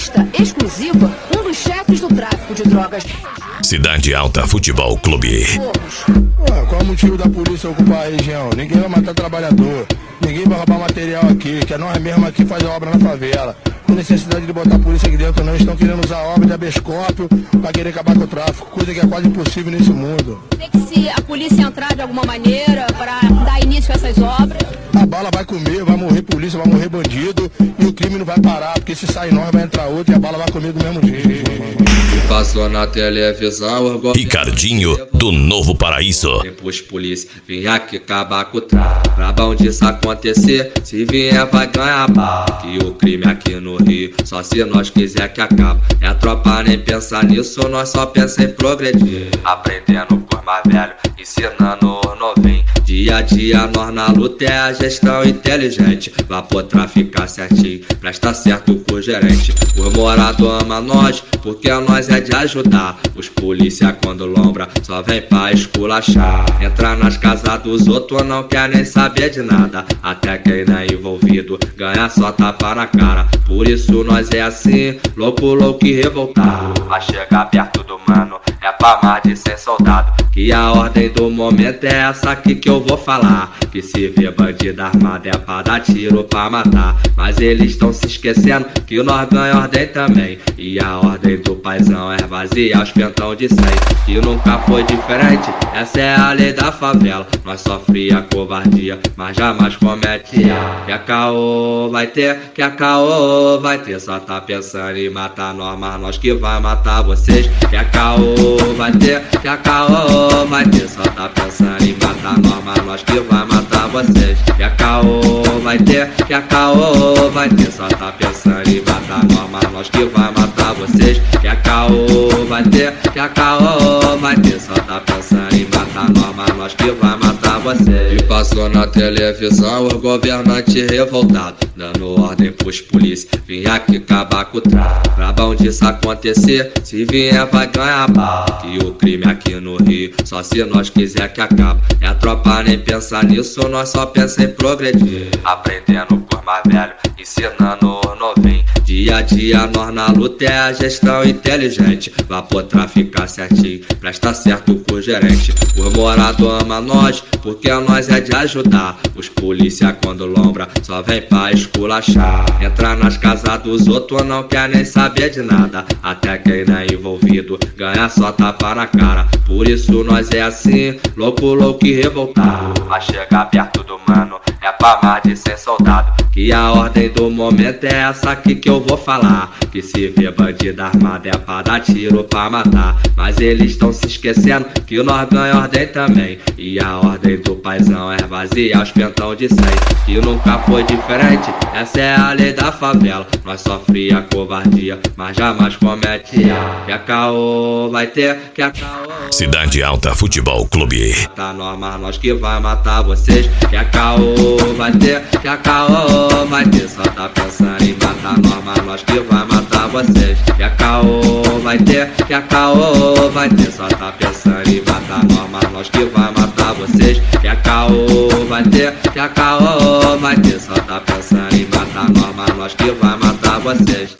entrevista exclusiva um dos chefes do tráfico de drogas. Cidade Alta Futebol Clube. Qual é o motivo da polícia ocupar a região? Ninguém vai matar trabalhador, ninguém vai roubar material aqui, que é nós mesmo aqui faz a obra na favela. Com necessidade de botar a polícia aqui dentro, não estão querendo usar a obra de habeas corpus para querer acabar com o tráfico, coisa que é quase impossível nesse mundo. Tem que se a polícia entrar de alguma maneira para dar início a essas obras. A bala vai comer, vai morrer polícia, vai morrer bandido e o crime não vai parar, porque se sair nós vai entrar outro e a bala vai comer do mesmo jeito. Passou na televisão, Ricardinho do Novo Paraíso. Depois polícia, vem aqui acabar com o tráfico. Pra bom disso acontecer, se vier vai ganhar bala. Que o crime aqui no Rio, só se nós quiser que acabe. É a tropa nem pensar nisso, nós só pensa em progredir. Aprendendo por mais velho, ensinando os novinhos. Dia a dia nós na luta é a gestão inteligente. Vá pro traficar certinho, presta certo com o gerente. Os moradores ama nós, porque nós é de ajudar. Os polícia quando lombra, só vem pra esculachar. Entra nas casas dos outros, não quer nem saber de nada. Até quem não é envolvido, ganha só tapa na cara. Por isso nós é assim, louco, louco e revoltado. Pra chegar perto do mano, é pra mais de 100 soldados. Que a ordem do momento é essa aqui que eu vou falar. Que se vê bandido armado é pra dar tiro pra matar. Mas eles estão se esquecendo que nós ganha ordem também. E a ordem do paizão é vaziar os pentão de 100. E nunca foi diferente, essa é a lei da favela. Nós sofria covardia, mas jamais comete erro. Que a caô vai ter, que a caô vai ter. Só tá pensando em matar nós, mas nós que vai matar vocês. Que a caô vai ter, que a caô vai ter. Só tá pensando em matar nós, mas nós que vai matar vocês. Que a caô vai ter, que a caô vai ter. Só tá pensando em matar nós, mas nós que vai matar vocês. Que a caô vai ter, que a caô vai ter. Só tá pensando em matar nós, mas nós que vai matar vocês. E passou na televisão os governantes revoltados, dando ordem pros polícia, vim aqui acabar com o tráfico. Pra bom disso acontecer, se vier vai ganhar bala. Que o crime aqui no Rio, só se nós quiser que acabe. É a tropa nem pensar nisso, nós só pensa em progredir. Aprendendo por mais velho, ensinando os novinhos. Dia a dia nós na luta é a gestão inteligente. Vá pro traficar certinho, presta certo com o gerente. Os moradores ama nós, porque nós é de ajudar. Os polícia quando lombra, só vem pra esculachar. Entra nas casas dos outros, não quer nem saber de nada. Até quem não é envolvido, ganha só tapa na cara. Por isso nós é assim, louco, louco e revoltado. Pra chegar perto do mano, é pra mais de 100 soldados. Que a ordem do momento é essa aqui que eu vou falar. Que se vê bandido armado é pra dar tiro pra matar. Mas eles estão se esquecendo que nós ganha ordem também. E a ordem do paizão é vaziar os pentão de 100. E nunca foi diferente, essa é a lei da favela. Nós sofria covardia, mas jamais comete erro. Que a caô vai ter, que a caô. Cidade Alta Futebol Clube. Tá nós, mas nós que vai matar vocês. Que a caô vai ter, que a caô vai ter. Só tá pensando em matar nós, mas nós que vai matar vocês. Que a caô vai ter, que a caô vai ter. Só tá pensando em matar nós, mas nós que vai matar vocês. Que a caô vai ter, que a caô vai ter. Só tá pensando em matar nós, mas nós que vai matar vocês.